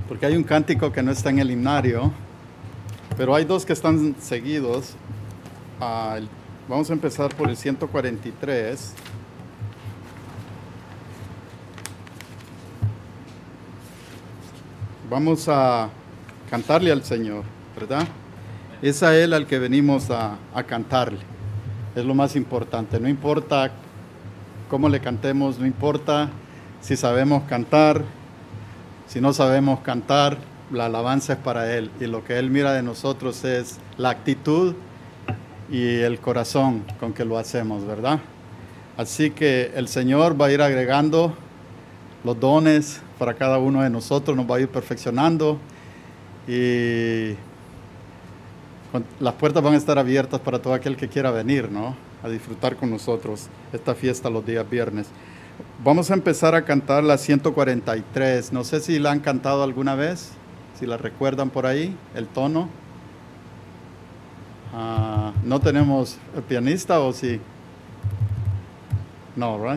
porque hay un cántico que no está en el himnario, pero hay dos que están seguidos. Vamos a empezar por el 143. Vamos a cantarle al Señor, ¿verdad? Es a Él al que venimos a cantarle. Es lo más importante. No importa cómo le cantemos, no importa si sabemos cantar, si no sabemos cantar, la alabanza es para Él. Y lo que Él mira de nosotros es la actitud y el corazón con que lo hacemos, ¿verdad? Así que el Señor va a ir agregando los dones para cada uno de nosotros, nos va a ir perfeccionando y las puertas van a estar abiertas para todo aquel que quiera venir, ¿no? A disfrutar con nosotros esta fiesta los días viernes. Vamos a empezar a cantar la 143. No sé si la han cantado alguna vez, si la recuerdan por ahí, el tono. ¿No tenemos el pianista o sí? No, right?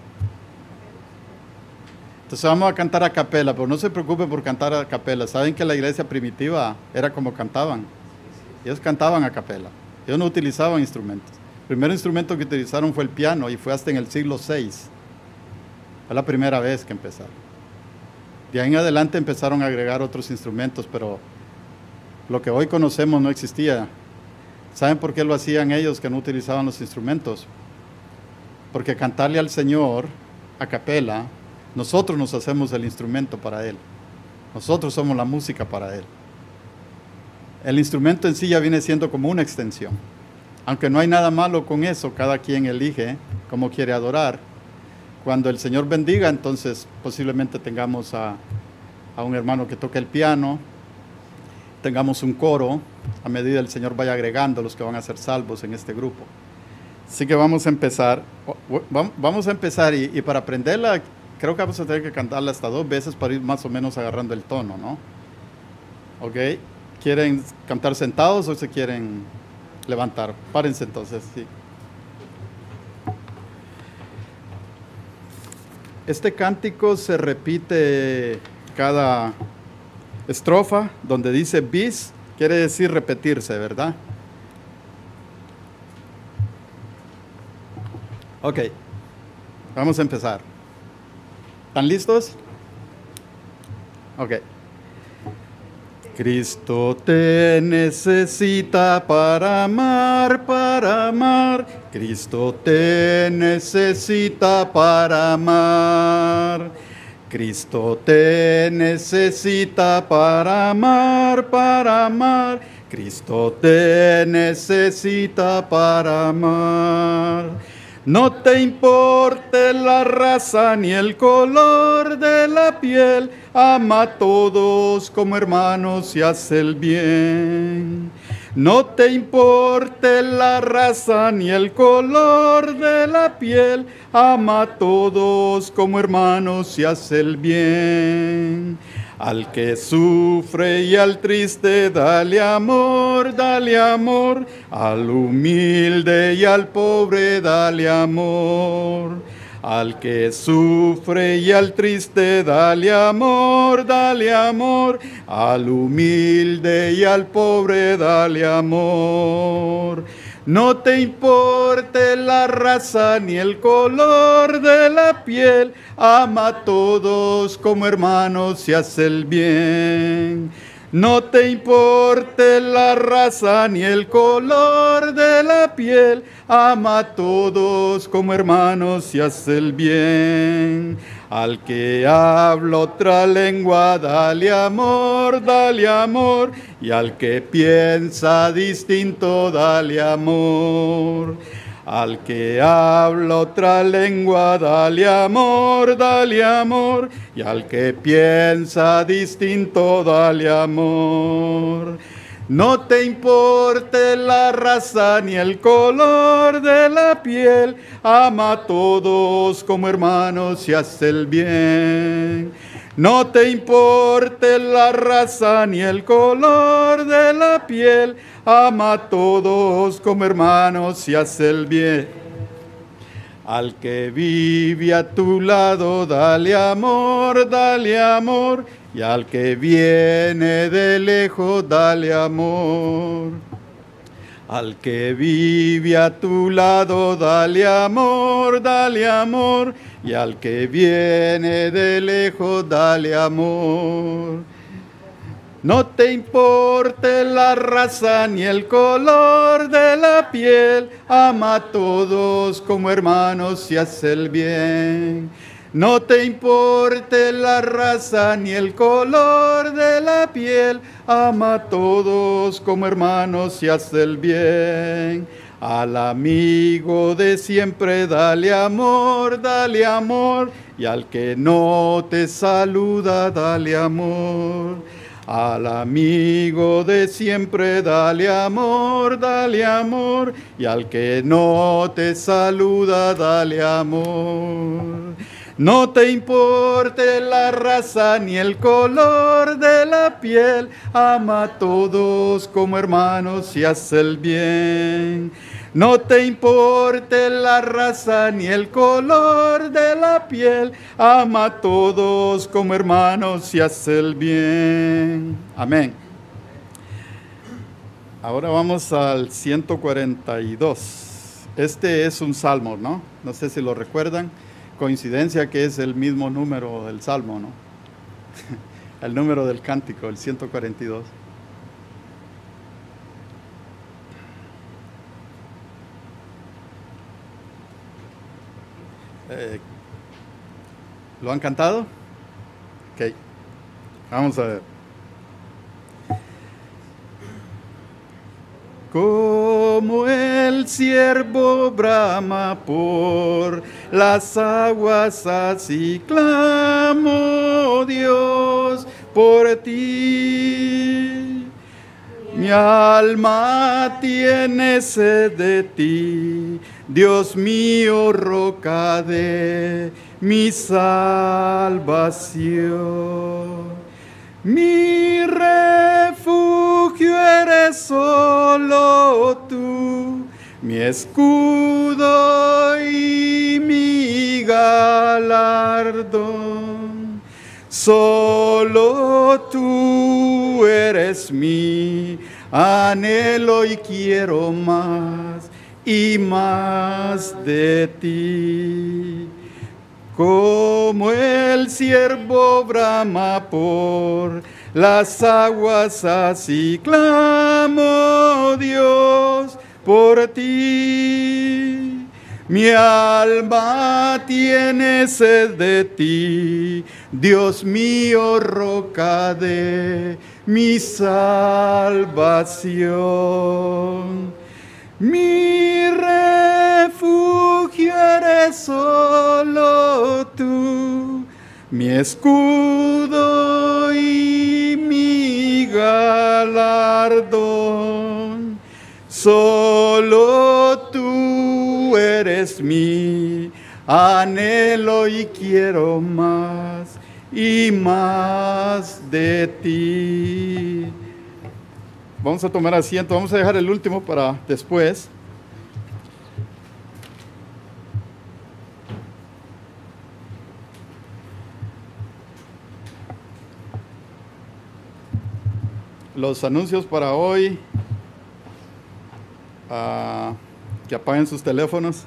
Entonces vamos a cantar a capela, pero no se preocupe por cantar a capela. Saben que la iglesia primitiva era como cantaban. Ellos cantaban a capela. Ellos no utilizaban instrumentos. El primer instrumento que utilizaron fue el piano y fue hasta en el siglo VI. Fue la primera vez que empezaron. De ahí en adelante empezaron a agregar otros instrumentos, pero lo que hoy conocemos no existía. ¿Saben por qué lo hacían ellos que no utilizaban los instrumentos? Porque cantarle al Señor a capela, nosotros nos hacemos el instrumento para Él. Nosotros somos la música para Él. El instrumento en sí ya viene siendo como una extensión. Aunque no hay nada malo con eso, cada quien elige cómo quiere adorar. Cuando el Señor bendiga, entonces posiblemente tengamos a un hermano que toque el piano, tengamos un coro, a medida el Señor vaya agregando los que van a ser salvos en este grupo. Así que vamos a empezar. Y para aprenderla, creo que vamos a tener que cantarla hasta 2 veces para ir más o menos agarrando el tono, ¿no? ¿Ok? ¿Quieren cantar sentados o se quieren levantar? Párense entonces, sí. Este cántico se repite cada estrofa, donde dice bis, quiere decir repetirse, ¿verdad? Ok, vamos a empezar. ¿Están listos? Ok. Cristo te necesita para amar, para amar. Cristo te necesita para amar. Cristo te necesita para amar, para amar. Cristo te necesita para amar. No te importe la raza ni el color de la piel, ama a todos como hermanos y haz el bien. No te importe la raza ni el color de la piel, ama a todos como hermanos y haz el bien. Al que sufre y al triste dale amor, dale amor. Al humilde y al pobre dale amor. Al que sufre y al triste dale amor, dale amor. Al humilde y al pobre dale amor. No te importe la raza ni el color de la piel, ama a todos como hermanos y haz el bien. No te importe la raza ni el color de la piel, ama a todos como hermanos y haz el bien. Al que habla otra lengua, dale amor, dale amor. Y al que piensa distinto, dale amor. Al que habla otra lengua, dale amor, dale amor. Y al que piensa distinto, dale amor. No te importe la raza ni el color de la piel, ama a todos como hermanos y haz el bien. No te importe la raza ni el color de la piel, ama a todos como hermanos y haz el bien. Al que vive a tu lado, dale amor, dale amor. y al que viene de lejos dale amor. Al que vive a tu lado dale amor, y al que viene de lejos dale amor. No te importe la raza ni el color de la piel, ama a todos como hermanos y haz el bien. No te importe la raza ni el color de la piel, ama a todos como hermanos y haz el bien. Al amigo de siempre dale amor, y al que no te saluda dale amor. Al amigo de siempre dale amor, y al que no te saluda dale amor. No te importe la raza ni el color de la piel, ama a todos como hermanos y haz el bien. No te importe la raza ni el color de la piel, ama a todos como hermanos y haz el bien. Amén. Ahora vamos al 142. Este es un salmo, ¿no? No sé si lo recuerdan. Coincidencia que es el mismo número del salmo, ¿no? El número del cántico, el 142. ¿Lo han cantado? Ok, vamos a ver. Como el ciervo brama por las aguas, así clamo, Dios, por ti. Mi alma tiene sed de ti, Dios mío, roca de mi salvación. Mi refugio eres solo tú, mi escudo y mi galardón. Solo tú eres mi anhelo y quiero más y más de ti. Como el ciervo brama por las aguas, así clamo, Dios, por ti. Mi alma tiene sed de ti, Dios mío, roca de mi salvación. Mi refugio eres solo tú, mi escudo y mi galardón. Solo tú eres mi anhelo y quiero más y más de ti. Vamos a tomar asiento, vamos a dejar el último para después. Los anuncios para hoy, que apaguen sus teléfonos.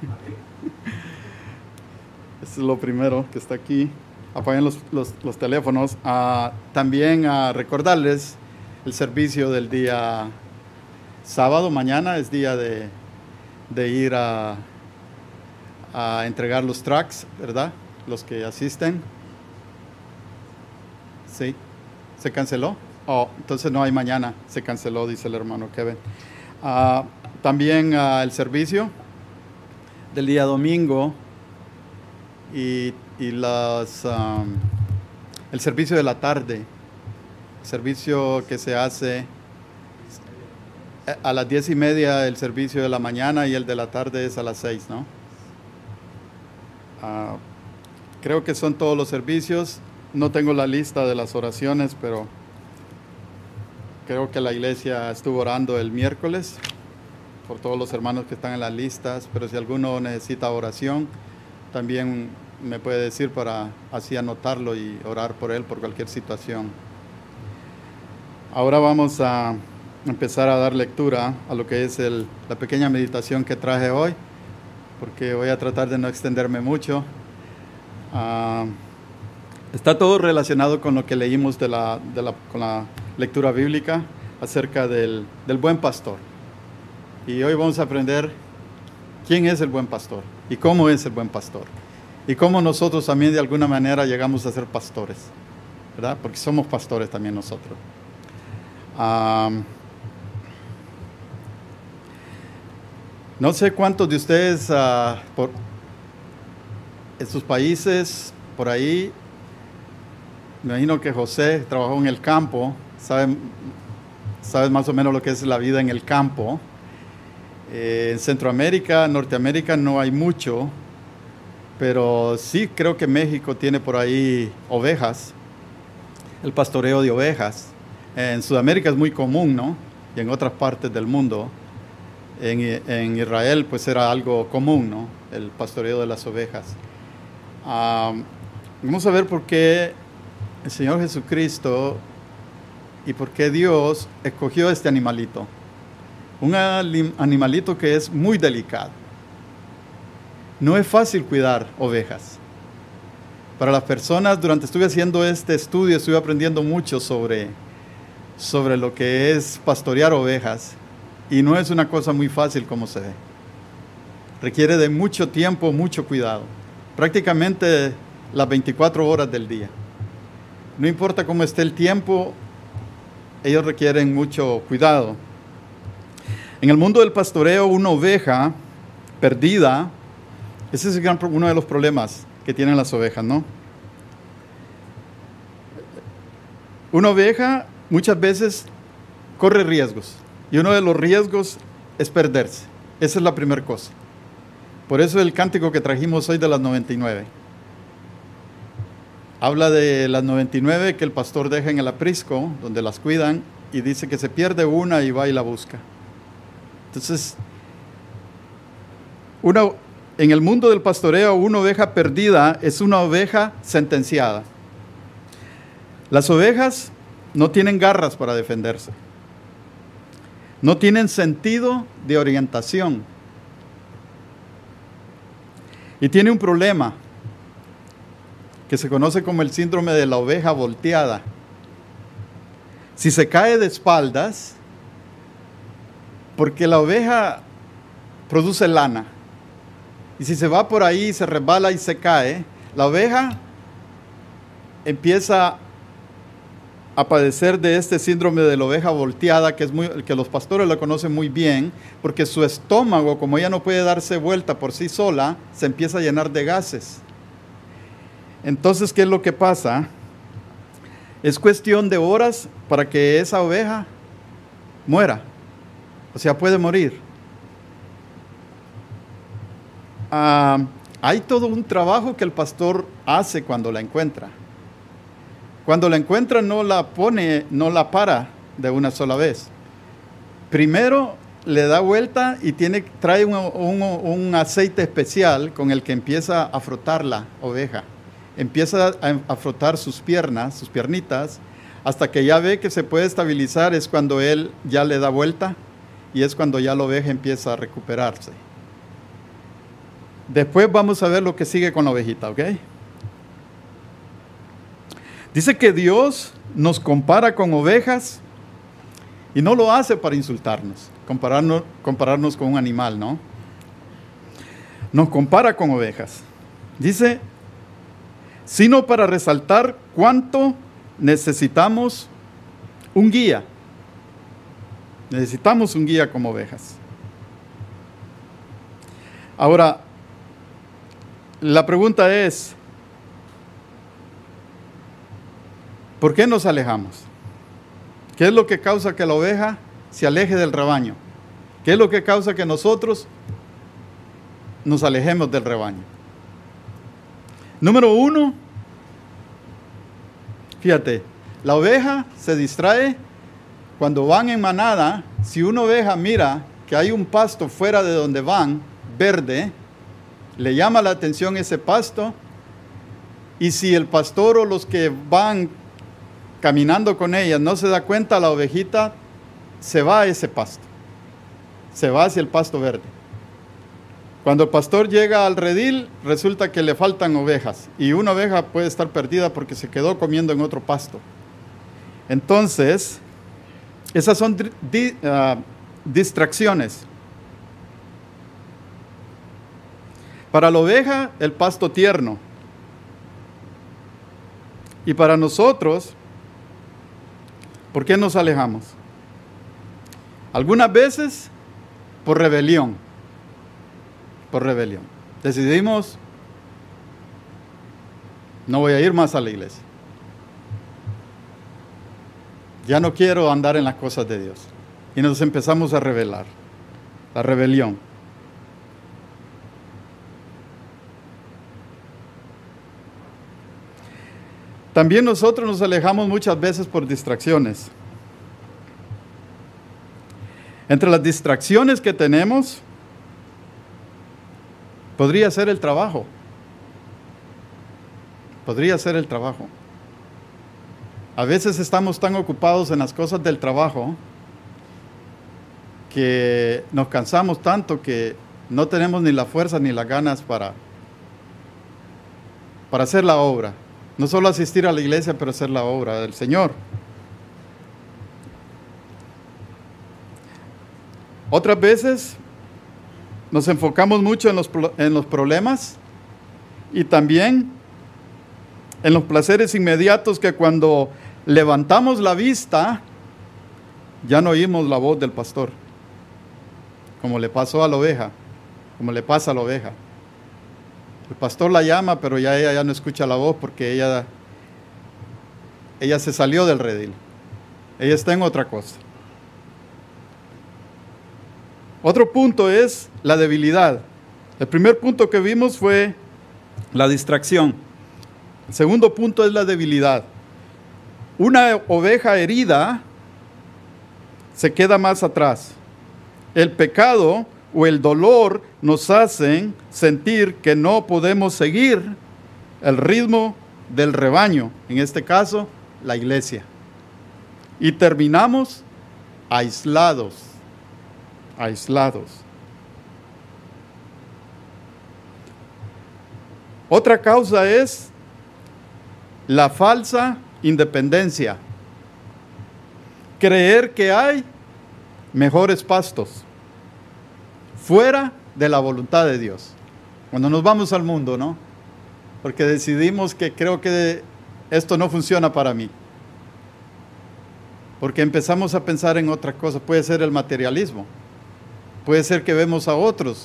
Eso es lo primero que está aquí. Apaguen los teléfonos. También recordarles el servicio del día sábado. Mañana es día de ir a entregar los tracts, ¿verdad? Los que asisten. Sí, se canceló. Oh, entonces no hay mañana, se canceló, dice el hermano Kevin. También el servicio del día domingo y el servicio de la tarde, servicio que se hace a las 10:30, el servicio de la mañana, y el de la tarde es a las 6, ¿no? Creo que son todos los servicios. No tengo la lista de las oraciones, pero creo que la iglesia estuvo orando el miércoles por todos los hermanos que están en las listas, pero si alguno necesita oración, también me puede decir para así anotarlo y orar por él por cualquier situación. Ahora vamos a empezar a dar lectura a lo que es la pequeña meditación que traje hoy, porque voy a tratar de no extenderme mucho. Está todo relacionado con lo que leímos con la lectura bíblica acerca del buen pastor. Y hoy vamos a aprender quién es el buen pastor y cómo es el buen pastor. Y cómo nosotros también de alguna manera llegamos a ser pastores, ¿verdad? Porque somos pastores también nosotros. No sé cuántos de ustedes en sus países, por ahí, me imagino que José trabajó en el campo, sabes más o menos lo que es la vida en el campo. En Centroamérica, Norteamérica no hay mucho, pero sí creo que México tiene por ahí ovejas, el pastoreo de ovejas. En Sudamérica es muy común, ¿no? Y en otras partes del mundo. En Israel pues era algo común, ¿no? El pastoreo de las ovejas. Vamos a ver por qué el Señor Jesucristo y por qué Dios escogió este animalito. Un animalito que es muy delicado. No es fácil cuidar ovejas. Para las personas, estuve haciendo este estudio, estuve aprendiendo mucho sobre lo que es pastorear ovejas. Y no es una cosa muy fácil como se ve. Requiere de mucho tiempo, mucho cuidado. Prácticamente las 24 horas del día. No importa cómo esté el tiempo, ellos requieren mucho cuidado. En el mundo del pastoreo, una oveja perdida, ese es uno de los problemas que tienen las ovejas, ¿no? Una oveja muchas veces corre riesgos. Y uno de los riesgos es perderse. Esa es la primera cosa. Por eso el cántico que trajimos hoy de las 99. Habla de las 99 que el pastor deja en el aprisco, donde las cuidan, y dice que se pierde una y va y la busca. Entonces, en el mundo del pastoreo, una oveja perdida es una oveja sentenciada. Las ovejas no tienen garras para defenderse. No tienen sentido de orientación. Y tiene un problema que se conoce como el síndrome de la oveja volteada. Si se cae de espaldas, porque la oveja produce lana, y si se va por ahí, se resbala y se cae, la oveja empieza a padecer de este síndrome de la oveja volteada, que los pastores lo conocen muy bien, porque su estómago, como ella no puede darse vuelta por sí sola, se empieza a llenar de gases. Entonces, ¿qué es lo que pasa? Es cuestión de horas para que esa oveja muera, o sea, puede morir. Hay todo un trabajo que el pastor hace cuando la encuentra. Cuando la encuentra no la para de una sola vez. Primero le da vuelta y trae un aceite especial con el que empieza a frotar la oveja. Empieza a frotar sus piernitas, hasta que ya ve que se puede estabilizar. Es cuando él ya le da vuelta y es cuando ya la oveja empieza a recuperarse. Después vamos a ver lo que sigue con la ovejita, ¿ok? Dice que Dios nos compara con ovejas y no lo hace para insultarnos, compararnos con un animal, ¿no? Nos compara con ovejas. Dice, sino para resaltar cuánto necesitamos un guía. Necesitamos un guía como ovejas. Ahora, la pregunta es, ¿por qué nos alejamos? ¿Qué es lo que causa que la oveja se aleje del rebaño? ¿Qué es lo que causa que nosotros nos alejemos del rebaño? Número 1, fíjate, la oveja se distrae cuando van en manada. Si una oveja mira que hay un pasto fuera de donde van, verde, le llama la atención ese pasto, Y si el pastor o los que van caminando con ellas no se da cuenta, la ovejita se va a ese pasto, se va hacia el pasto verde. Cuando el pastor llega al redil, resulta que le faltan ovejas, y una oveja puede estar perdida porque se quedó comiendo en otro pasto. Entonces, esas son distracciones. Para la oveja, el pasto tierno. Y para nosotros, ¿por qué nos alejamos? Algunas veces por rebelión. Por rebelión. Decidimos, no voy a ir más a la iglesia. Ya no quiero andar en las cosas de Dios. Y nos empezamos a rebelar. La rebelión. También nosotros nos alejamos muchas veces por distracciones. Entre las distracciones que tenemos, podría ser el trabajo. Podría ser el trabajo. A veces estamos tan ocupados en las cosas del trabajo que nos cansamos tanto que no tenemos ni la fuerza ni las ganas para hacer la obra. No solo asistir a la iglesia, pero hacer la obra del Señor. Otras veces nos enfocamos mucho en los problemas y también en los placeres inmediatos, que cuando levantamos la vista ya no oímos la voz del pastor, como le pasó a la oveja, como le pasa a la oveja. El pastor la llama, pero ella ya no escucha la voz porque ella se salió del redil. Ella está en otra cosa. Otro punto es la debilidad. El primer punto que vimos fue la distracción. El segundo punto es la debilidad. Una oveja herida se queda más atrás. El pecado o el dolor nos hacen sentir que no podemos seguir el ritmo del rebaño, en este caso, la iglesia. Y terminamos aislados. Otra causa es la falsa independencia. Creer que hay mejores pastos fuera de la voluntad de Dios. Cuando nos vamos al mundo, ¿no? Porque decidimos que creo que esto no funciona para mí. Porque empezamos a pensar en otras cosas. Puede ser el materialismo. Puede ser que vemos a otros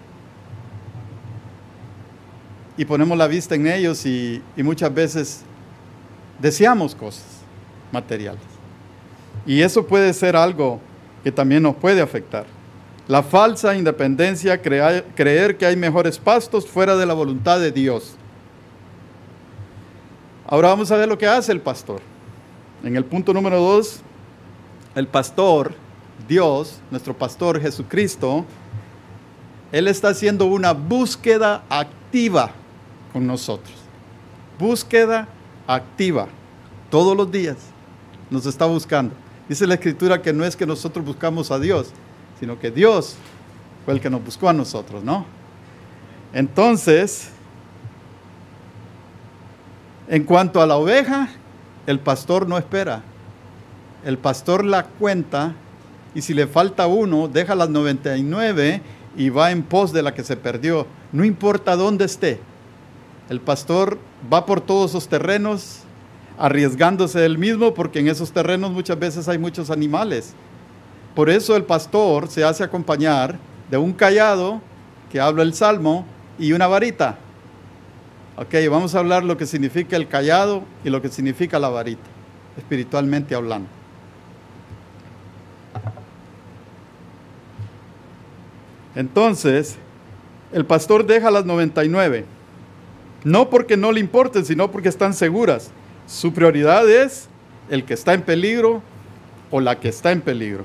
y ponemos la vista en ellos y muchas veces deseamos cosas materiales. Y eso puede ser algo que también nos puede afectar. La falsa independencia, creer que hay mejores pastos fuera de la voluntad de Dios. Ahora vamos a ver lo que hace el pastor. En el punto número 2, el pastor, Dios, nuestro pastor Jesucristo, Él está haciendo una búsqueda activa con nosotros. Búsqueda activa. Todos los días nos está buscando. Dice la Escritura que no es que nosotros buscamos a Dios, sino que Dios fue el que nos buscó a nosotros, ¿no? Entonces, en cuanto a la oveja, el pastor no espera. El pastor la cuenta y si le falta uno, deja las 99 y va en pos de la que se perdió. No importa dónde esté. El pastor va por todos esos terrenos arriesgándose él mismo, porque en esos terrenos muchas veces hay muchos animales. Por eso el pastor se hace acompañar de un cayado que habla el Salmo y una varita. Ok, vamos a hablar lo que significa el cayado y lo que significa la varita, espiritualmente hablando. Entonces, el pastor deja las 99, no porque no le importen, sino porque están seguras. Su prioridad es el que está en peligro o la que está en peligro.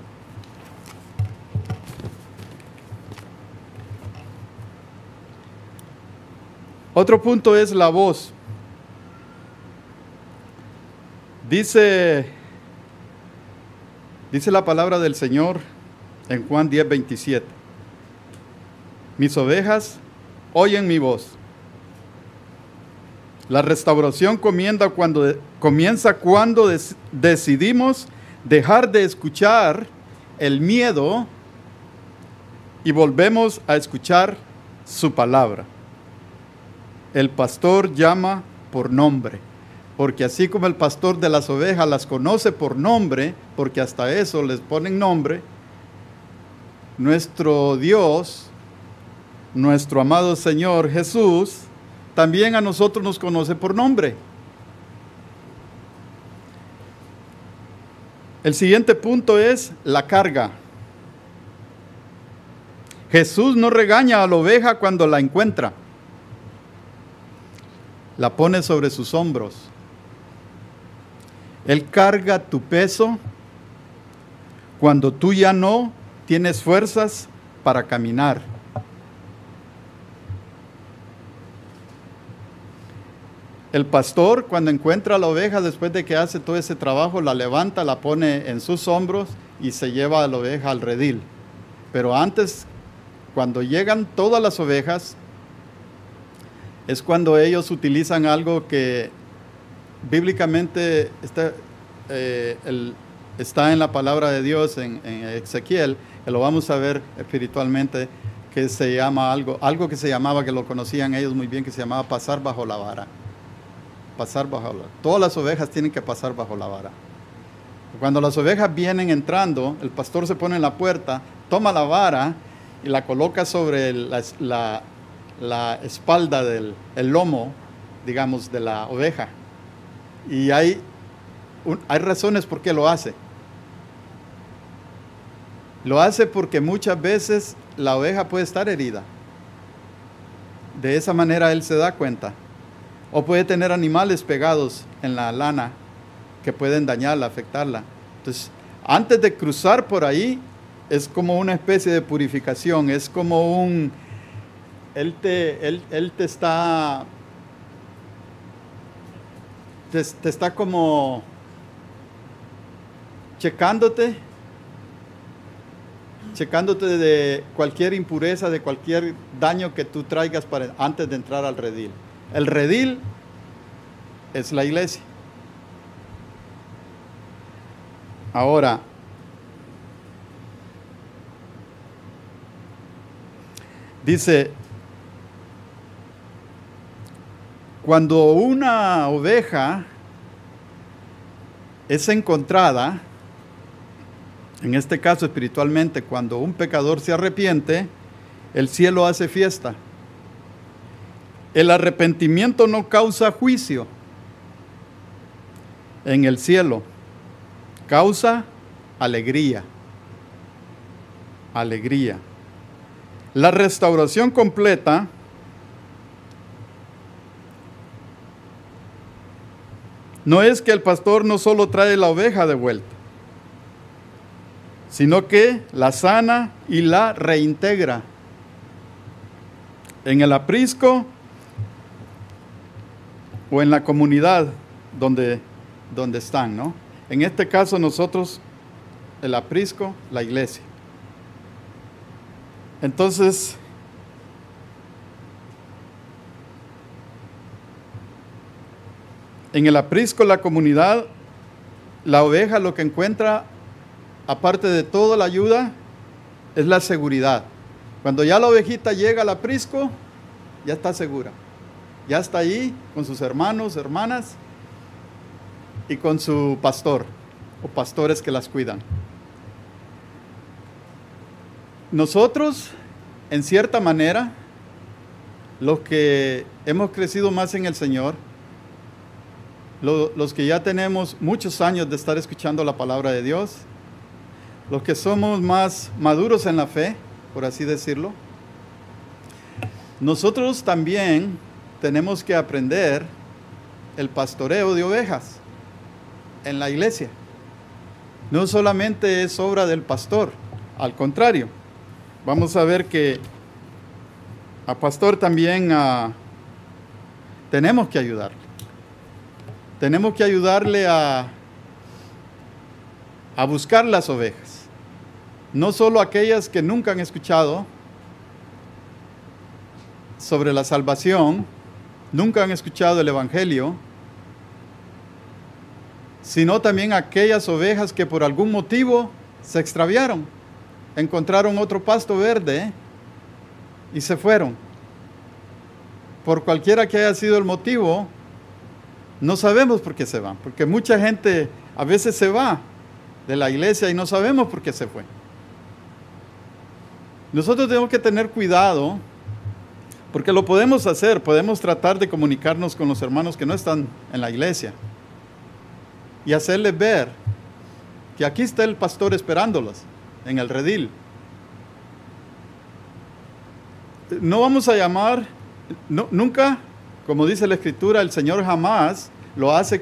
Otro punto es la voz. Dice la palabra del Señor en Juan 10:27. Mis ovejas oyen mi voz. La restauración comienza cuando decidimos dejar de escuchar el miedo y volvemos a escuchar su palabra. El pastor llama por nombre, porque así como el pastor de las ovejas las conoce por nombre, porque hasta eso les ponen nombre, nuestro Dios, nuestro amado Señor Jesús, también a nosotros nos conoce por nombre. El siguiente punto es la carga. Jesús no regaña a la oveja cuando la encuentra. La pone sobre sus hombros. Él carga tu peso cuando tú ya no tienes fuerzas para caminar. El pastor, cuando encuentra a la oveja, después de que hace todo ese trabajo, la levanta, la pone en sus hombros y se lleva a la oveja al redil. Pero antes, cuando llegan todas las ovejas, es cuando ellos utilizan algo que bíblicamente está en la palabra de Dios, en Ezequiel, que lo vamos a ver espiritualmente, que se llama algo que se llamaba, que lo conocían ellos muy bien, que se llamaba pasar bajo la vara. Pasar bajo la vara. Todas las ovejas tienen que pasar bajo la vara. Cuando las ovejas vienen entrando, el pastor se pone en la puerta, toma la vara y la coloca sobre la espalda el lomo, digamos, de la oveja. Y hay razones por qué lo hace. Lo hace porque muchas veces la oveja puede estar herida. De esa manera él se da cuenta. O puede tener animales pegados en la lana que pueden dañarla, afectarla. Entonces, antes de cruzar por ahí, es como una especie de purificación. Es como Él te está como checándote de cualquier impureza, de cualquier daño que tú traigas antes de entrar al redil. El redil es la iglesia. Ahora, dice, cuando una oveja es encontrada, en este caso espiritualmente, cuando un pecador se arrepiente, el cielo hace fiesta. El arrepentimiento no causa juicio en el cielo, causa alegría. Alegría. La restauración completa no es que el pastor no solo trae la oveja de vuelta, sino que la sana y la reintegra. En el aprisco o en la comunidad donde están, ¿no? En este caso nosotros, el aprisco, la iglesia. Entonces, en el aprisco, la comunidad, la oveja lo que encuentra, aparte de toda la ayuda, es la seguridad. Cuando ya la ovejita llega al aprisco, ya está segura. Ya está ahí con sus hermanos, hermanas y con su pastor o pastores que las cuidan. Nosotros, en cierta manera, los que hemos crecido más en el Señor, los que ya tenemos muchos años de estar escuchando la palabra de Dios, los que somos más maduros en la fe, por así decirlo, nosotros también tenemos que aprender el pastoreo de ovejas en la iglesia. No solamente es obra del pastor, al contrario, vamos a ver que a pastor también tenemos que ayudarle. Tenemos que ayudarle a a buscar las ovejas. No solo aquellas que nunca han escuchado sobre la salvación, nunca han escuchado el Evangelio, sino también aquellas ovejas que por algún motivo se extraviaron, encontraron otro pasto verde y se fueron. Por cualquiera que haya sido el motivo, no sabemos por qué se van, porque mucha gente a veces se va de la iglesia y no sabemos por qué se fue. Nosotros tenemos que tener cuidado, porque lo podemos hacer, podemos tratar de comunicarnos con los hermanos que no están en la iglesia y hacerles ver que aquí está el pastor esperándolos en el redil. No vamos a llamar, nunca, como dice la Escritura, el Señor jamás lo hace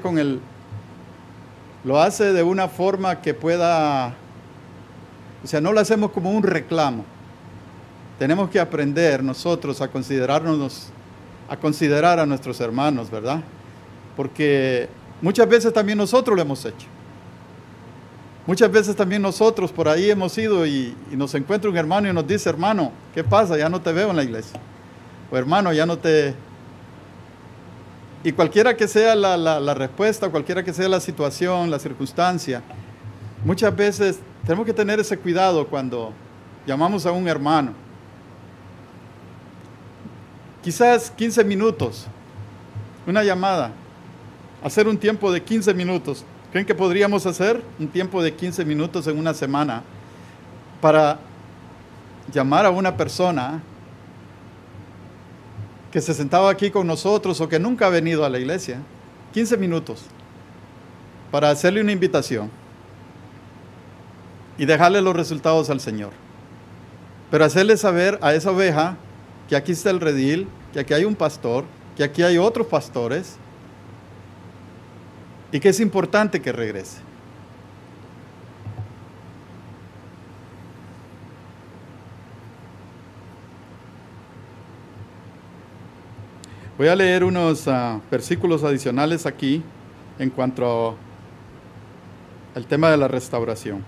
lo hace de una forma que pueda, o sea, no lo hacemos como un reclamo. Tenemos que aprender nosotros a considerar a nuestros hermanos, ¿verdad? Porque muchas veces también nosotros lo hemos hecho. Muchas veces también nosotros por ahí hemos ido y nos encuentra un hermano y nos dice: hermano, ¿qué pasa? Ya no te veo en la iglesia. O hermano, ya no te... Y cualquiera que sea la respuesta, cualquiera que sea la situación, la circunstancia, muchas veces tenemos que tener ese cuidado cuando llamamos a un hermano. Quizás 15 minutos, una llamada, hacer un tiempo de 15 minutos. ¿Creen que podríamos hacer un tiempo de 15 minutos en una semana para llamar a una persona que se sentaba aquí con nosotros o que nunca ha venido a la iglesia? 15 minutos para hacerle una invitación y dejarle los resultados al Señor. Pero hacerle saber a esa oveja que aquí está el redil, que aquí hay un pastor, que aquí hay otros pastores y que es importante que regrese. Voy a leer unos versículos adicionales aquí en cuanto al tema de la restauración.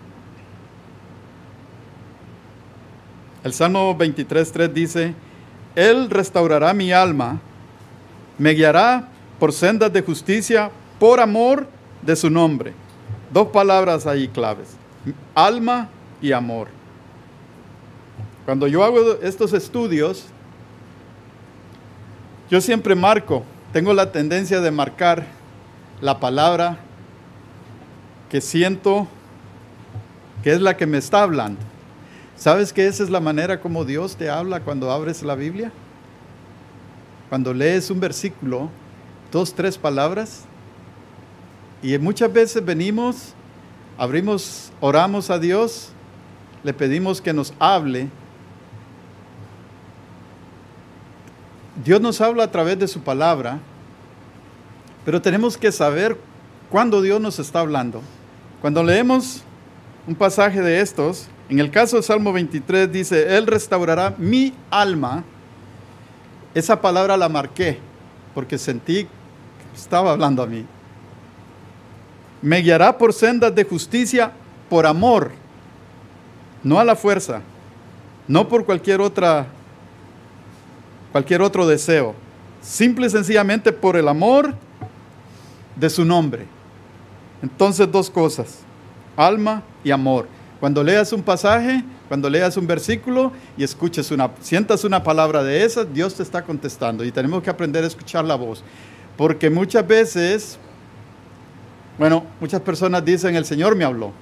El Salmo 23:3 dice: Él restaurará mi alma, me guiará por sendas de justicia, por amor de su nombre. Dos palabras ahí claves: alma y amor. Cuando yo hago estos estudios, yo siempre tengo la tendencia de marcar la palabra que siento que es la que me está hablando. ¿Sabes que esa es la manera como Dios te habla cuando abres la Biblia? Cuando lees un versículo, 2, 3 palabras, y muchas veces venimos, oramos a Dios, le pedimos que nos hable. Dios nos habla a través de su palabra, pero tenemos que saber cuándo Dios nos está hablando. Cuando leemos un pasaje de estos, en el caso del Salmo 23 dice: Él restaurará mi alma. Esa palabra la marqué porque sentí que estaba hablando a mí. Me guiará por sendas de justicia, por amor, no a la fuerza, no por cualquier otro deseo, simple y sencillamente por el amor de su nombre. Entonces, dos cosas: alma y amor. Cuando leas un pasaje, cuando leas un versículo y sientas una palabra de esas, Dios te está contestando y tenemos que aprender a escuchar la voz. Porque muchas veces, muchas personas dicen: el Señor me habló.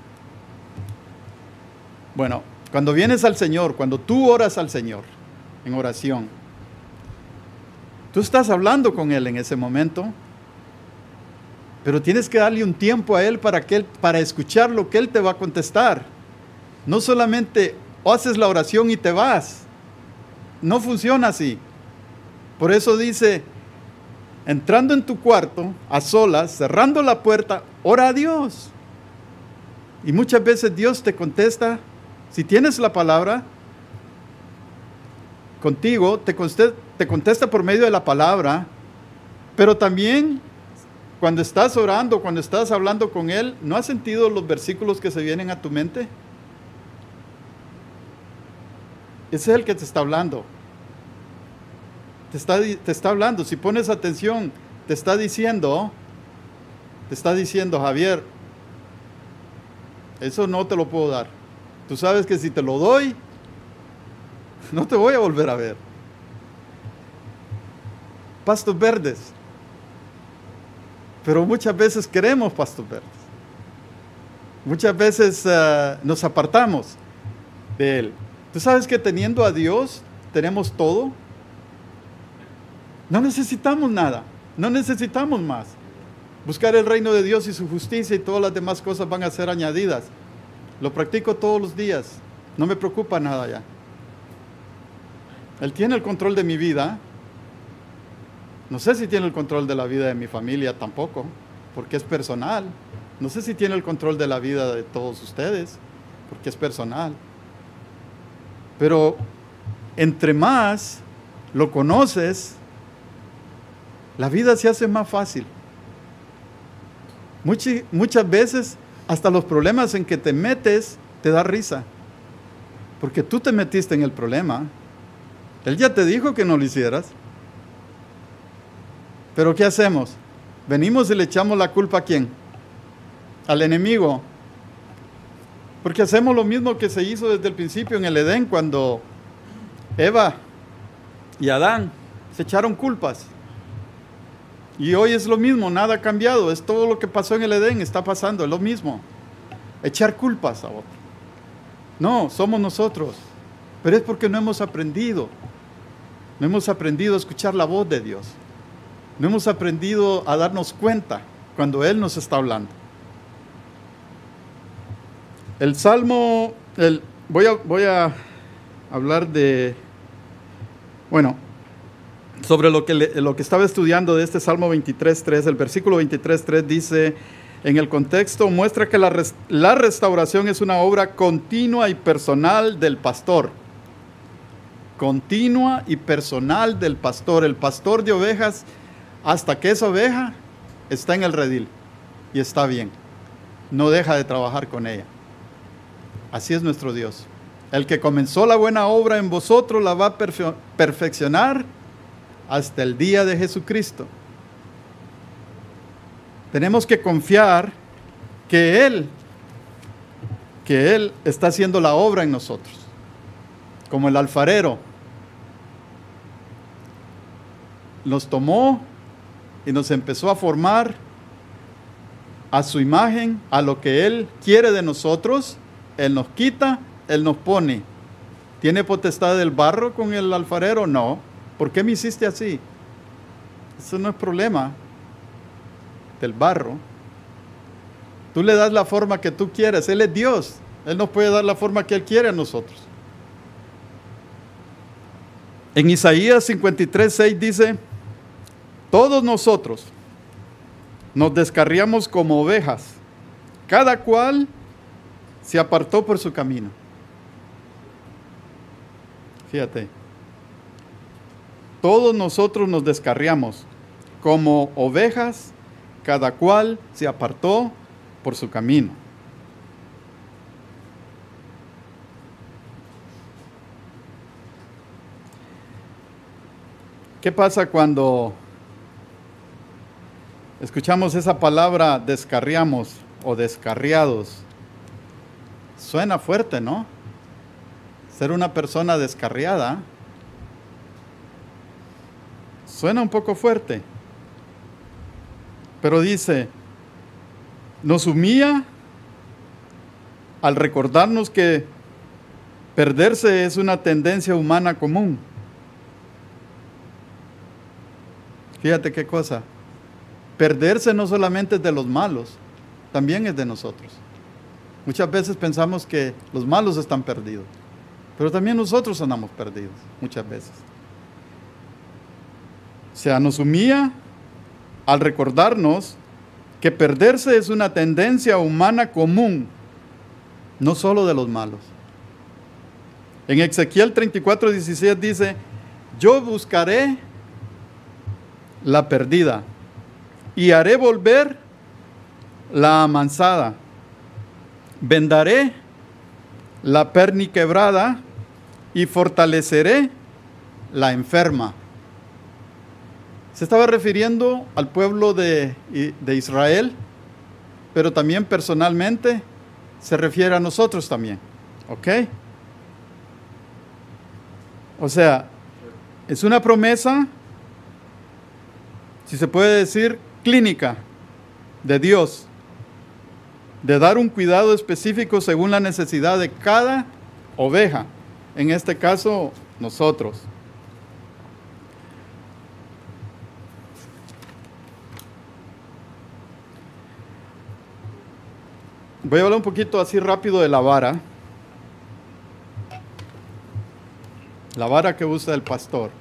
Bueno, cuando vienes al Señor, cuando tú oras al Señor en oración, tú estás hablando con Él en ese momento, pero tienes que darle un tiempo a Él para escuchar lo que Él te va a contestar. No solamente haces la oración y te vas. No funciona así. Por eso dice: entrando en tu cuarto, a solas, cerrando la puerta, ora a Dios. Y muchas veces Dios te contesta. Si tienes la palabra contigo, te contesta por medio de la palabra, pero también Cuando estás orando, cuando estás hablando con Él, ¿no has sentido los versículos que se vienen a tu mente? Ese es el que te está hablando. Te está hablando. Si pones atención, te está diciendo, Javier, eso no te lo puedo dar. Tú sabes que si te lo doy, no te voy a volver a ver. Pastos verdes. Pero muchas veces queremos pastos verdes. Muchas veces nos apartamos de Él. ¿Tú sabes que teniendo a Dios tenemos todo? No necesitamos nada, no necesitamos más. Buscar el reino de Dios y su justicia y todas las demás cosas van a ser añadidas. Lo practico todos los días, no me preocupa nada ya. Él tiene el control de mi vida. No sé si tiene el control de la vida de mi familia tampoco, porque es personal. No sé si tiene el control de la vida de todos ustedes, porque es personal. Pero entre más lo conoces, la vida se hace más fácil. Muchas veces hasta los problemas en que te metes te da risa, porque tú te metiste en el problema. Él ya te dijo que no lo hicieras. Pero ¿qué hacemos? Venimos y le echamos la culpa ¿a quién? Al enemigo. Porque hacemos lo mismo que se hizo desde el principio en el Edén, cuando Eva y Adán se echaron culpas. Y hoy es lo mismo, nada ha cambiado. Es todo lo que pasó en el Edén, está pasando, es lo mismo. Echar culpas a otro. No, somos nosotros. Pero es porque no hemos aprendido. No hemos aprendido a escuchar la voz de Dios. No hemos aprendido a darnos cuenta cuando Él nos está hablando. El Salmo, voy a hablar de, sobre lo que estaba estudiando de este Salmo 23.3. El versículo 23.3 dice, en el contexto, muestra que la restauración es una obra continua y personal del pastor. Continua y personal del pastor. El pastor de ovejas, hasta que esa oveja está en el redil y está bien, no deja de trabajar con ella. Así es nuestro Dios. El que comenzó la buena obra en vosotros la va a perfeccionar hasta el día de Jesucristo. Tenemos que confiar que Él está haciendo la obra en nosotros, como el alfarero. Nos tomó y nos empezó a formar a su imagen, a lo que Él quiere de nosotros. Él nos quita, Él nos pone. ¿Tiene potestad del barro con el alfarero? No. ¿Por qué me hiciste así? Eso no es problema del barro. Tú le das la forma que tú quieres. Él es Dios. Él nos puede dar la forma que Él quiere a nosotros. En Isaías 53:6 dice, todos nosotros nos descarriamos como ovejas, cada cual se apartó por su camino. Fíjate, todos nosotros nos descarriamos como ovejas, cada cual se apartó por su camino. ¿Qué pasa cuando escuchamos esa palabra descarriamos o descarriados? Suena fuerte, ¿no? Ser una persona descarriada suena un poco fuerte. Pero dice, nos humilla al recordarnos que perderse es una tendencia humana común. Fíjate qué cosa. Perderse no solamente es de los malos, también es de nosotros. Muchas veces pensamos que los malos están perdidos, pero también nosotros andamos perdidos, muchas veces. O sea, nos humilla al recordarnos que perderse es una tendencia humana común, no solo de los malos. En Ezequiel 34:16 dice, yo buscaré la perdida y haré volver la amansada. Vendaré la perniquebrada y fortaleceré la enferma. Se estaba refiriendo al pueblo de Israel, pero también personalmente se refiere a nosotros también. ¿Ok? O sea, es una promesa, si se puede decir, clínica de Dios, de dar un cuidado específico según la necesidad de cada oveja, en este caso nosotros. Voy a hablar un poquito así rápido de la vara que usa el pastor.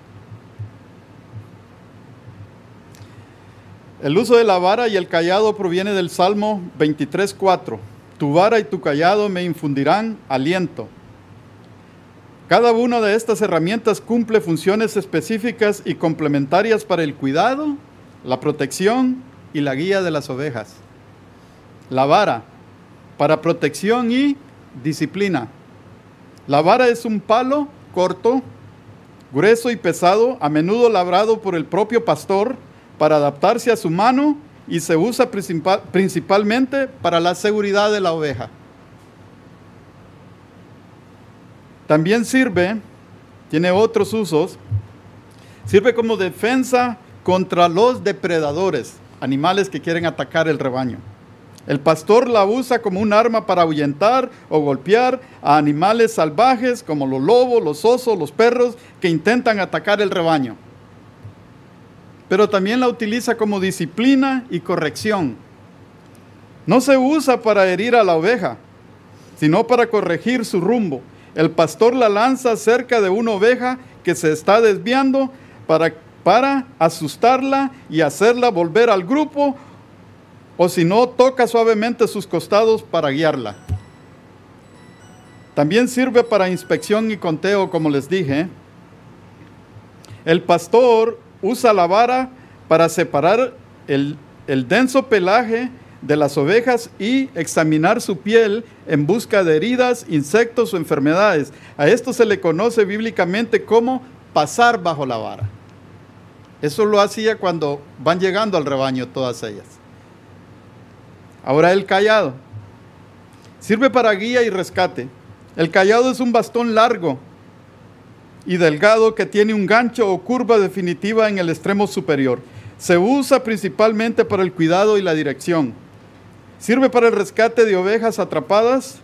El uso de la vara y el cayado proviene del Salmo 23:4. Tu vara y tu cayado me infundirán aliento. Cada una de estas herramientas cumple funciones específicas y complementarias para el cuidado, la protección y la guía de las ovejas. La vara, para protección y disciplina. La vara es un palo corto, grueso y pesado, a menudo labrado por el propio pastor para adaptarse a su mano, y se usa principalmente para la seguridad de la oveja. También tiene otros usos, sirve como defensa contra los depredadores, animales que quieren atacar el rebaño. El pastor la usa como un arma para ahuyentar o golpear a animales salvajes como los lobos, los osos, los perros que intentan atacar el rebaño. Pero también la utiliza como disciplina y corrección. No se usa para herir a la oveja, sino para corregir su rumbo. El pastor la lanza cerca de una oveja que se está desviando para asustarla y hacerla volver al grupo, o si no, toca suavemente sus costados para guiarla. También sirve para inspección y conteo, como les dije. El pastor usa la vara para separar el denso pelaje de las ovejas y examinar su piel en busca de heridas, insectos o enfermedades. A esto se le conoce bíblicamente como pasar bajo la vara. Eso lo hacía cuando van llegando al rebaño todas ellas. Ahora el cayado. Sirve para guía y rescate. El cayado es un bastón largo y delgado que tiene un gancho o curva definitiva en el extremo superior. Se usa principalmente para el cuidado y la dirección. Sirve para el rescate de ovejas atrapadas.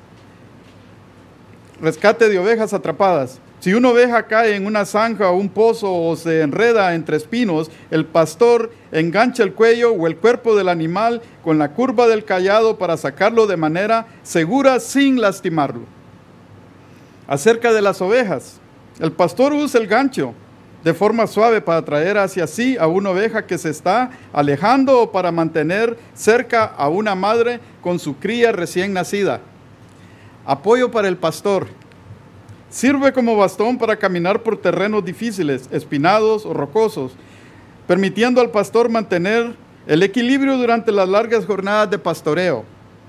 Si una oveja cae en una zanja o un pozo o se enreda entre espinos, el pastor engancha el cuello o el cuerpo del animal con la curva del cayado para sacarlo de manera segura sin lastimarlo. Acerca de las ovejas, el pastor usa el gancho de forma suave para atraer hacia sí a una oveja que se está alejando o para mantener cerca a una madre con su cría recién nacida. Apoyo para el pastor. Sirve como bastón para caminar por terrenos difíciles, espinados o rocosos, permitiendo al pastor mantener el equilibrio durante las largas jornadas de pastoreo.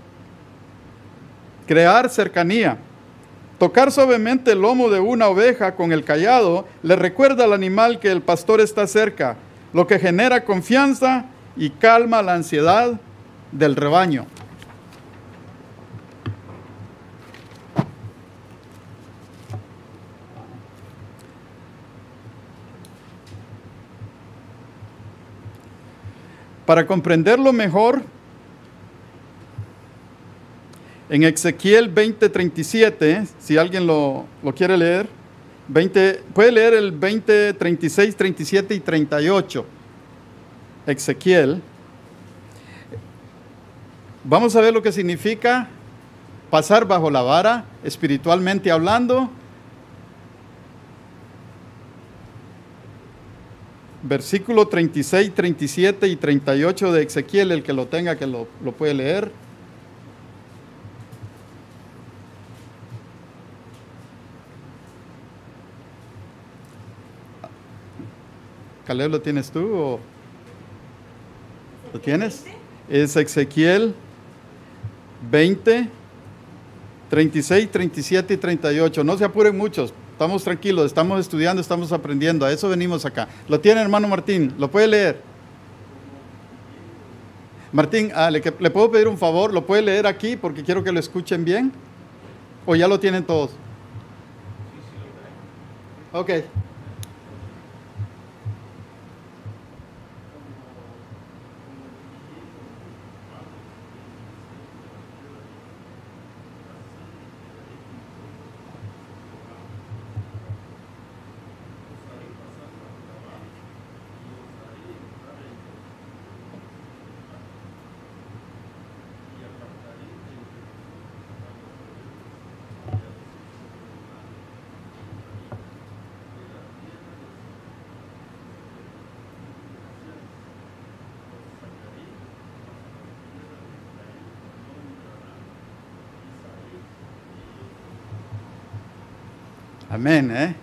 Crear cercanía. Tocar suavemente el lomo de una oveja con el cayado le recuerda al animal que el pastor está cerca, lo que genera confianza y calma la ansiedad del rebaño. Para comprenderlo mejor, en Ezequiel 20:37, si alguien lo quiere leer, puede leer el 20, 36, 37 y 38. Ezequiel. Vamos a ver lo que significa pasar bajo la vara, espiritualmente hablando. Versículo 36, 37 y 38 de Ezequiel, el que lo tenga, que lo puede leer. Caleb, ¿lo tienes tú? ¿Lo tienes? Es Ezequiel 20, 36, 37 y 38. No se apuren muchos, estamos tranquilos, estamos estudiando, estamos aprendiendo, a eso venimos acá. ¿Lo tiene, hermano Martín? ¿Lo puede leer? Martín, ¿le puedo pedir un favor? ¿Lo puede leer aquí porque quiero que lo escuchen bien? ¿O ya lo tienen todos? Ok. Amén, ¿eh?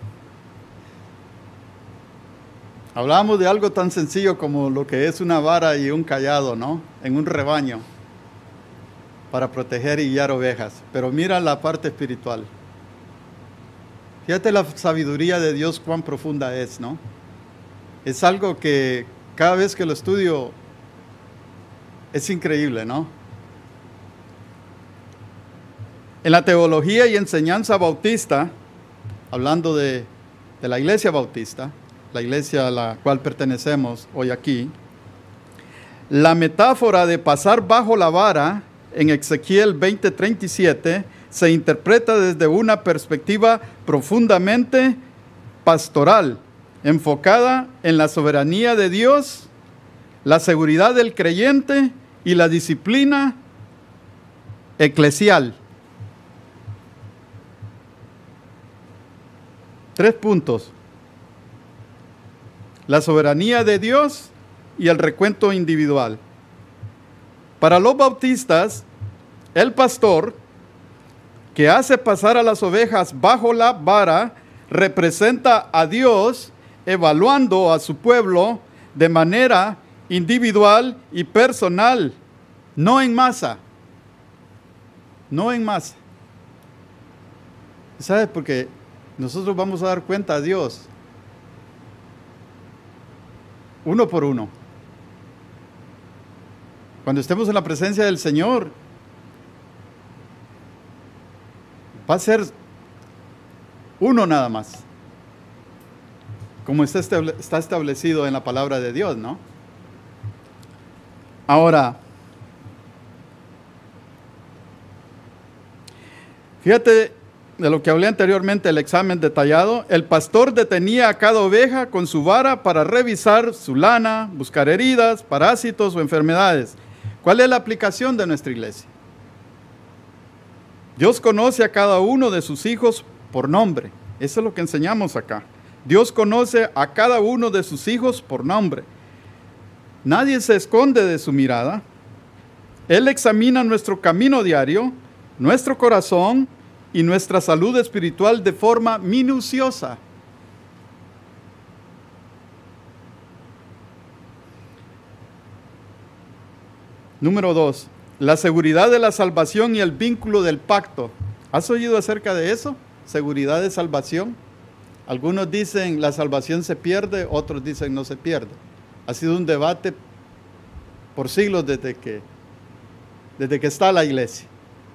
Hablábamos de algo tan sencillo como lo que es una vara y un cayado, ¿no? En un rebaño para proteger y guiar ovejas. Pero mira la parte espiritual. Fíjate la sabiduría de Dios cuán profunda es, ¿no? Es algo que cada vez que lo estudio es increíble, ¿no? En la teología y enseñanza bautista, hablando de la iglesia bautista, la iglesia a la cual pertenecemos hoy aquí, la metáfora de pasar bajo la vara en Ezequiel 20:37 se interpreta desde una perspectiva profundamente pastoral, enfocada en la soberanía de Dios, la seguridad del creyente y la disciplina eclesial. 3 puntos. La soberanía de Dios y el recuento individual. Para los bautistas, el pastor que hace pasar a las ovejas bajo la vara representa a Dios evaluando a su pueblo de manera individual y personal, no en masa. No en masa. ¿Sabes? Porque nosotros vamos a dar cuenta a Dios uno por uno. Cuando estemos en la presencia del Señor, va a ser uno nada más, como está establecido en la palabra de Dios, ¿no? Ahora, fíjate de lo que hablé anteriormente, el examen detallado. El pastor detenía a cada oveja con su vara para revisar su lana, buscar heridas, parásitos o enfermedades. ¿Cuál es la aplicación de nuestra iglesia? Dios conoce a cada uno de sus hijos por nombre. Eso es lo que enseñamos acá. Dios conoce a cada uno de sus hijos por nombre. Nadie se esconde de su mirada. Él examina nuestro camino diario, nuestro corazón y nuestra salud espiritual de forma minuciosa. Número 2, la seguridad de la salvación y el vínculo del pacto. ¿Has oído acerca de eso? Seguridad de salvación. Algunos dicen la salvación se pierde, otros dicen no se pierde. Ha sido un debate por siglos desde que está la iglesia.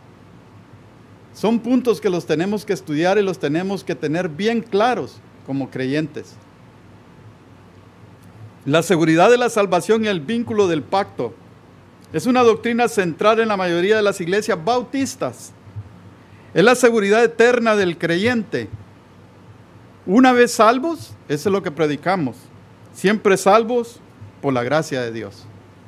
Son puntos que los tenemos que estudiar y los tenemos que tener bien claros como creyentes. La seguridad de la salvación y el vínculo del pacto es una doctrina central en la mayoría de las iglesias bautistas. Es la seguridad eterna del creyente. Una vez salvos, eso es lo que predicamos. Siempre salvos por la gracia de Dios.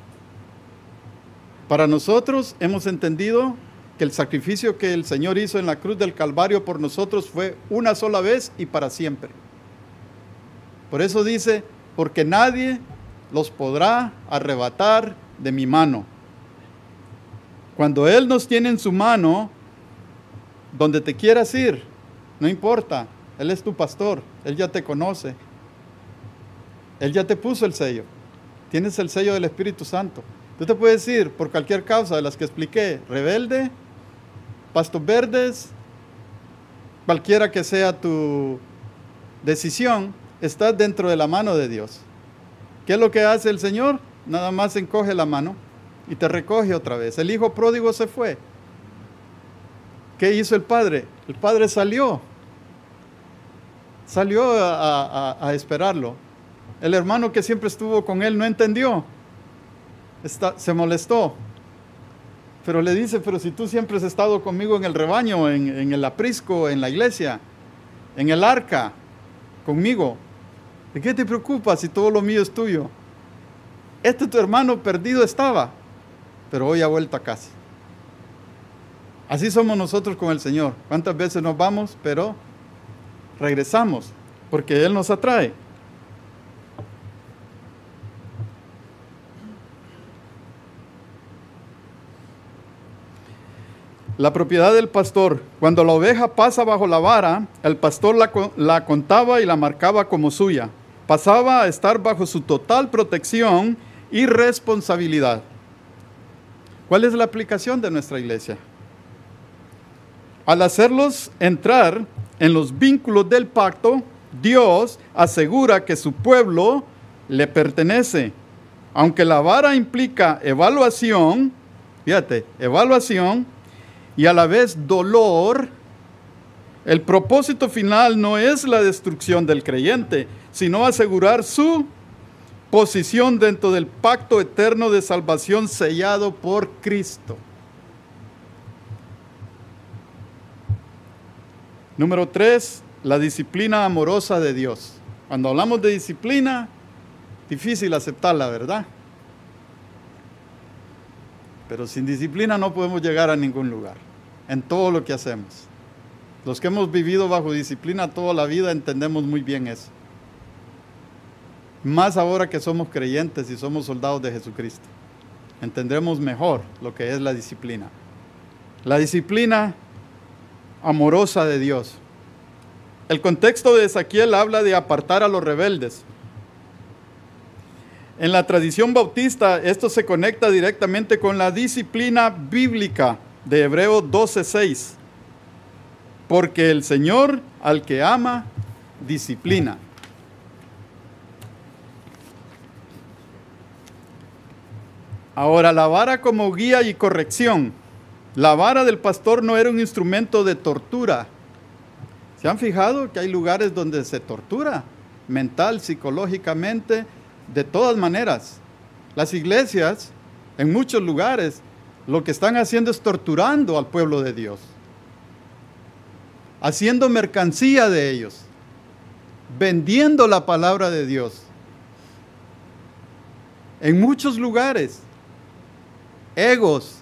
Para nosotros hemos entendido que el sacrificio que el Señor hizo en la cruz del Calvario por nosotros fue una sola vez y para siempre. Por eso dice, porque nadie los podrá arrebatar de mi mano. Cuando Él nos tiene en su mano, donde te quieras ir, no importa, Él es tu pastor, Él ya te conoce, Él ya te puso el sello, tienes el sello del Espíritu Santo. Tú te puedes ir por cualquier causa de las que expliqué, rebelde, pastos verdes, cualquiera que sea tu decisión, estás dentro de la mano de Dios. ¿Qué es lo que hace el Señor? Nada más encoge la mano y te recoge otra vez. El hijo pródigo se fue. ¿Qué hizo el padre? El padre salió a esperarlo. El hermano que siempre estuvo con él no entendió. Se molestó. Pero le dice, pero si tú siempre has estado conmigo en el rebaño, en el aprisco, en la iglesia, en el arca, conmigo, ¿de qué te preocupas si todo lo mío es tuyo? Tu hermano perdido estaba, pero hoy ha vuelto a casa. Así somos nosotros con el Señor. ¿Cuántas veces nos vamos, pero regresamos? Porque Él nos atrae. La propiedad del pastor. Cuando la oveja pasa bajo la vara, el pastor la contaba y la marcaba como suya. Pasaba a estar bajo su total protección y responsabilidad. ¿Cuál es la aplicación de nuestra iglesia? Al hacerlos entrar en los vínculos del pacto, Dios asegura que su pueblo le pertenece. Aunque la vara implica evaluación, fíjate, evaluación, y a la vez dolor, el propósito final no es la destrucción del creyente, sino asegurar su posición dentro del pacto eterno de salvación sellado por Cristo. Número 3, la disciplina amorosa de Dios. Cuando hablamos de disciplina, difícil aceptarla, ¿verdad? Pero sin disciplina no podemos llegar a ningún lugar, en todo lo que hacemos. Los que hemos vivido bajo disciplina toda la vida entendemos muy bien eso. Más ahora que somos creyentes y somos soldados de Jesucristo, entendremos mejor lo que es la disciplina. La disciplina amorosa de Dios. El contexto de Ezequiel habla de apartar a los rebeldes. En la tradición bautista, esto se conecta directamente con la disciplina bíblica de Hebreos 12:6. Porque el Señor al que ama, disciplina. Ahora, la vara como guía y corrección. La vara del pastor no era un instrumento de tortura. ¿Se han fijado que hay lugares donde se tortura? Mental, psicológicamente, de todas maneras. Las iglesias, en muchos lugares, lo que están haciendo es torturando al pueblo de Dios. Haciendo mercancía de ellos. Vendiendo la palabra de Dios. En muchos lugares. Egos.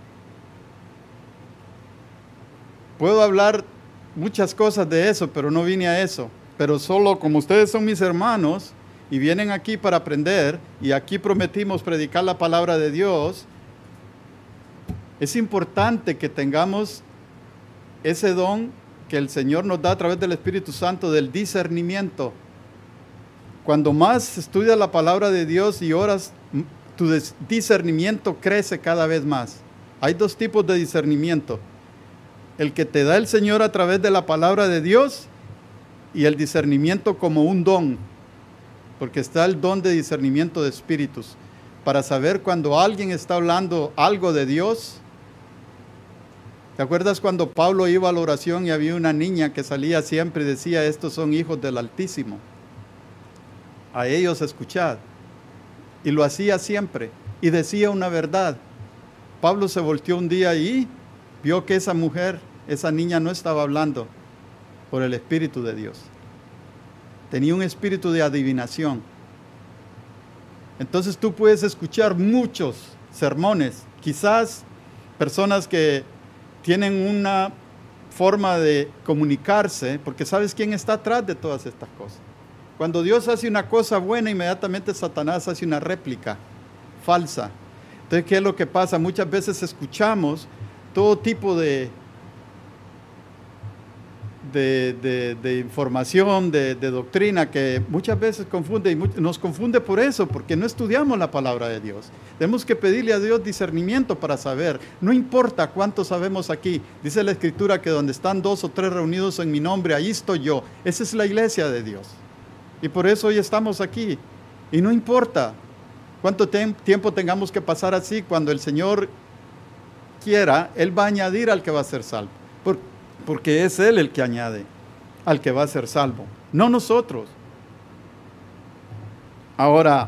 Puedo hablar muchas cosas de eso, pero no vine a eso. Pero solo como ustedes son mis hermanos y vienen aquí para aprender, y aquí prometimos predicar la palabra de Dios, es importante que tengamos ese don que el Señor nos da a través del Espíritu Santo del discernimiento. Cuando más estudias la palabra de Dios y oras, tu discernimiento crece cada vez más. Hay dos tipos de discernimiento. El que te da el Señor a través de la palabra de Dios y el discernimiento como un don. Porque está el don de discernimiento de espíritus. Para saber cuando alguien está hablando algo de Dios. ¿Te acuerdas cuando Pablo iba a la oración y había una niña que salía siempre y decía, estos son hijos del Altísimo? A ellos escuchad. Y lo hacía siempre. Y decía una verdad. Pablo se volteó un día y vio que esa mujer, esa niña no estaba hablando por el Espíritu de Dios. Tenía un espíritu de adivinación. Entonces tú puedes escuchar muchos sermones. Quizás personas que tienen una forma de comunicarse, porque ¿sabes quién está atrás de todas estas cosas? Cuando Dios hace una cosa buena, inmediatamente Satanás hace una réplica falsa. Entonces, ¿qué es lo que pasa? Muchas veces escuchamos todo tipo de de información, de doctrina, que muchas veces confunde y nos confunde por eso, porque no estudiamos la palabra de Dios. Tenemos que pedirle a Dios discernimiento para saber. No importa cuánto sabemos aquí. Dice la Escritura que donde están 2 o 3 reunidos en mi nombre, ahí estoy yo. Esa es la iglesia de Dios. Y por eso hoy estamos aquí. Y no importa cuánto tiempo tengamos que pasar así, cuando el Señor quiera, Él va a añadir al que va a ser salvo. Porque es Él el que añade al que va a ser salvo, no nosotros. Ahora,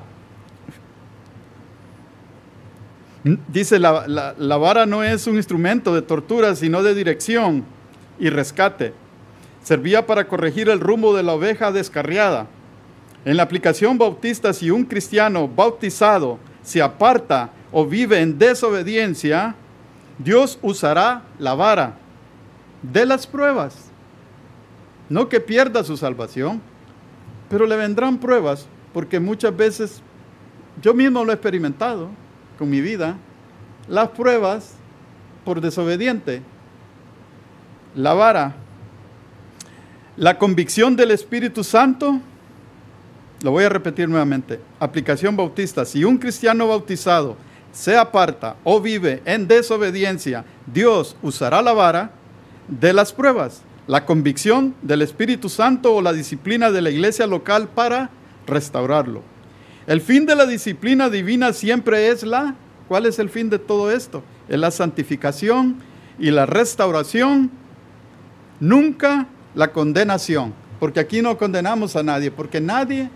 dice, la vara no es un instrumento de tortura, sino de dirección y rescate. Servía para corregir el rumbo de la oveja descarriada. En la aplicación bautista, si un cristiano bautizado se aparta o vive en desobediencia, Dios usará la vara de las pruebas. No que pierda su salvación, pero le vendrán pruebas, porque muchas veces, yo mismo lo he experimentado con mi vida, las pruebas por desobediente. La vara, la convicción del Espíritu Santo, lo voy a repetir nuevamente, aplicación bautista, si un cristiano bautizado se aparta o vive en desobediencia, Dios usará la vara de las pruebas, la convicción del Espíritu Santo o la disciplina de la iglesia local para restaurarlo. El fin de la disciplina divina siempre es ¿cuál es el fin de todo esto? Es la santificación y la restauración, nunca la condenación, porque aquí no condenamos a nadie, porque nadie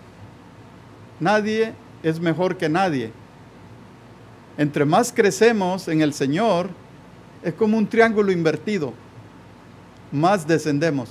es mejor que nadie. Entre más crecemos en el Señor, es como un triángulo invertido, más descendemos.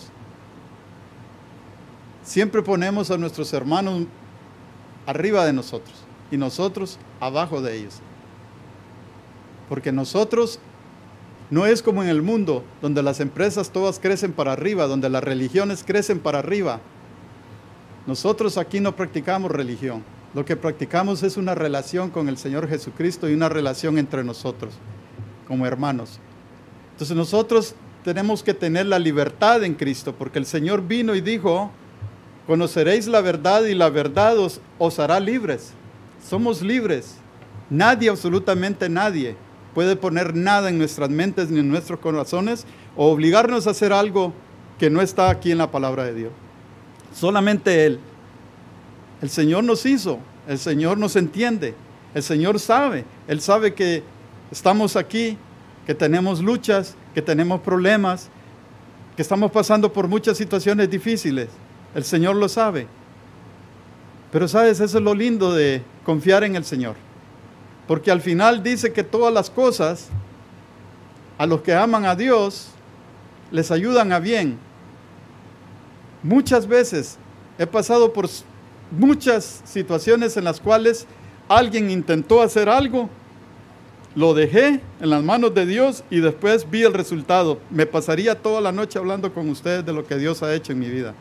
Siempre ponemos a nuestros hermanos arriba de nosotros y nosotros abajo de ellos. Porque nosotros no es como en el mundo, donde las empresas todas crecen para arriba, donde las religiones crecen para arriba. Nosotros aquí no practicamos religión. Lo que practicamos es una relación con el Señor Jesucristo y una relación entre nosotros, como hermanos. Entonces nosotros tenemos que tener la libertad en Cristo, porque el Señor vino y dijo, conoceréis la verdad y la verdad os hará libres. Somos libres. Nadie, absolutamente nadie, puede poner nada en nuestras mentes ni en nuestros corazones o obligarnos a hacer algo que no está aquí en la palabra de Dios. Solamente Él. El Señor nos hizo, el Señor nos entiende, el Señor sabe, Él sabe que estamos aquí, que tenemos luchas, que tenemos problemas, que estamos pasando por muchas situaciones difíciles. El Señor lo sabe. Pero sabes, eso es lo lindo de confiar en el Señor. Porque al final dice que todas las cosas, a los que aman a Dios, les ayudan a bien. Muchas veces he pasado por muchas situaciones en las cuales alguien intentó hacer algo, lo dejé en las manos de Dios y después vi el resultado. Me pasaría toda la noche hablando con ustedes de lo que Dios ha hecho en mi vida.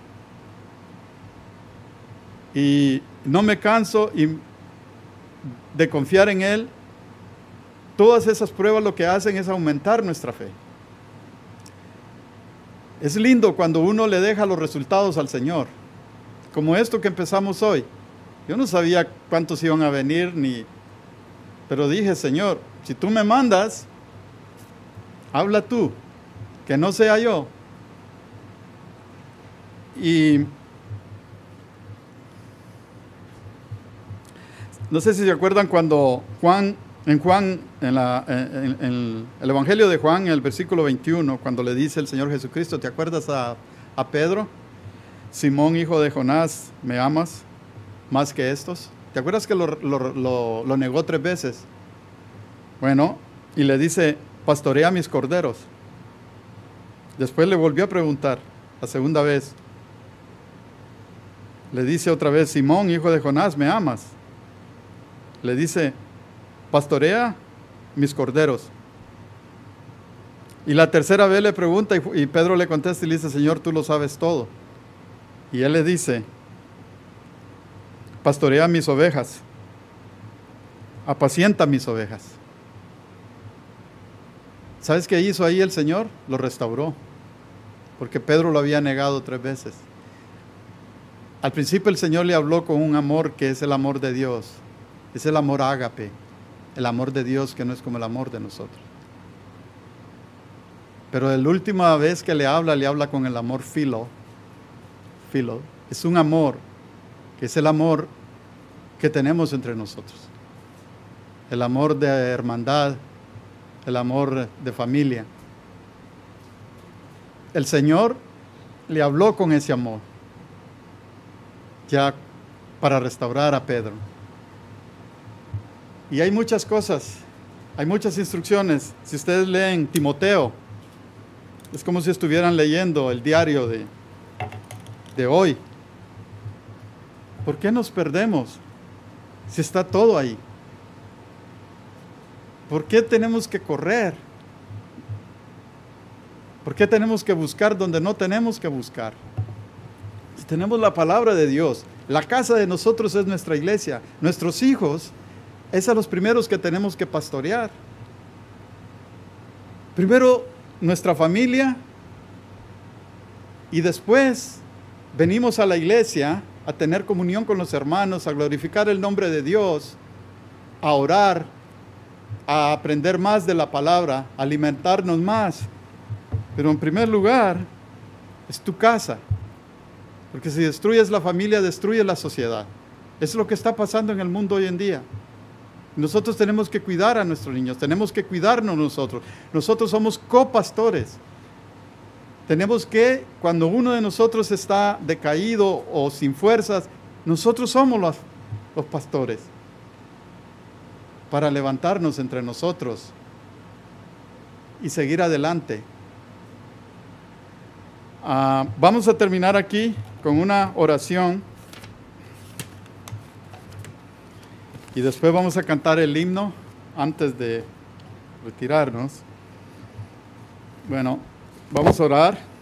Y no me canso de confiar en Él. Todas esas pruebas lo que hacen es aumentar nuestra fe. Es lindo cuando uno le deja los resultados al Señor. Como esto que empezamos hoy. Yo no sabía cuántos iban a venir, pero dije, Señor, si tú me mandas, habla tú, que no sea yo. Y no sé si se acuerdan cuando en el Evangelio de Juan, en el versículo 21, cuando le dice el Señor Jesucristo, ¿te acuerdas a Pedro? Simón, hijo de Jonás, ¿me amas más que estos? ¿Te acuerdas que lo negó 3 veces? Bueno, y le dice, pastorea mis corderos. Después le volvió a preguntar, la segunda vez. Le dice otra vez, Simón, hijo de Jonás, ¿me amas? Le dice, pastorea mis corderos. Y la tercera vez le pregunta y Pedro le contesta y le dice, Señor, tú lo sabes todo. Y él le dice, pastorea mis ovejas, apacienta mis ovejas. ¿Sabes qué hizo ahí el Señor? Lo restauró. porque Pedro lo había negado 3 veces. Al principio el Señor le habló con un amor que es el amor de Dios, es el amor ágape, el amor de Dios que no es como el amor de nosotros. Pero la última vez que le habla con el amor filo. Es un amor que es el amor que tenemos entre nosotros. El amor de hermandad, el amor de familia. El Señor le habló con ese amor, ya para restaurar a Pedro. Y hay muchas cosas, hay muchas instrucciones. Si ustedes leen Timoteo, es como si estuvieran leyendo el diario de hoy. ¿Por qué nos perdemos si está todo ahí? ¿Por qué tenemos que correr? ¿Por qué tenemos que buscar donde no tenemos que buscar? Si tenemos la palabra de Dios, la casa de nosotros es nuestra iglesia, nuestros hijos, es a los primeros que tenemos que pastorear. Primero nuestra familia y después venimos a la iglesia a tener comunión con los hermanos, a glorificar el nombre de Dios, a orar, a aprender más de la palabra, a alimentarnos más. Pero en primer lugar, es tu casa. Porque si destruyes la familia, destruyes la sociedad. Es lo que está pasando en el mundo hoy en día. Nosotros tenemos que cuidar a nuestros niños, tenemos que cuidarnos nosotros. Nosotros somos copastores. Tenemos que, cuando uno de nosotros está decaído o sin fuerzas, nosotros somos los pastores para levantarnos entre nosotros y seguir adelante. Vamos a terminar aquí con una oración y después vamos a cantar el himno antes de retirarnos. Bueno, vamos a orar.